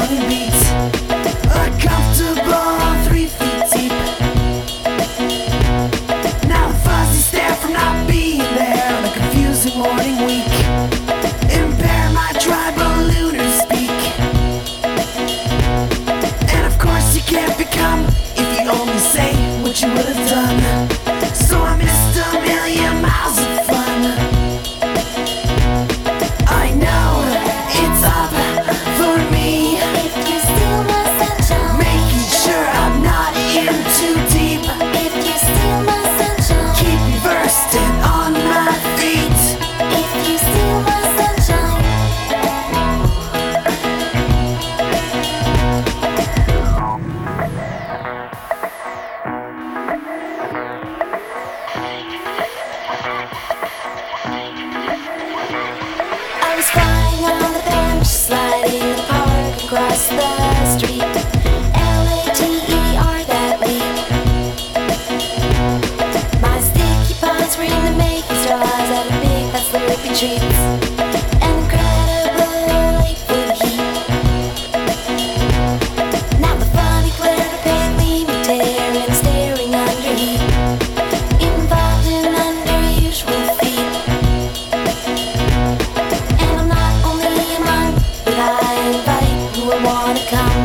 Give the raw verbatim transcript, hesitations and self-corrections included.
running beat, uncomfortable, three feet deep. Now the fuzzy stare from not being there on a confusing morning week. Impair my tribal lunar speak. And of course you can't become if you only say what you would have done. So I missed a million miles of fun. I know it's up for me. If you steal my sunshine, Making sure I'm not in too deep. if you steal my sunshine, Keep me versed and on my feet. if you steal my sunshine. I was flying on the bench, sliding in the park across the street. L A T E R, that leap. My sticky paws were in the making straws out of big fat slurpy treats. An incredible late for the heat. Now the funny glare of pale me tearing, staring under heat. Involved in unusual feet. And I'm not only a monk, but I invite who will wanna come.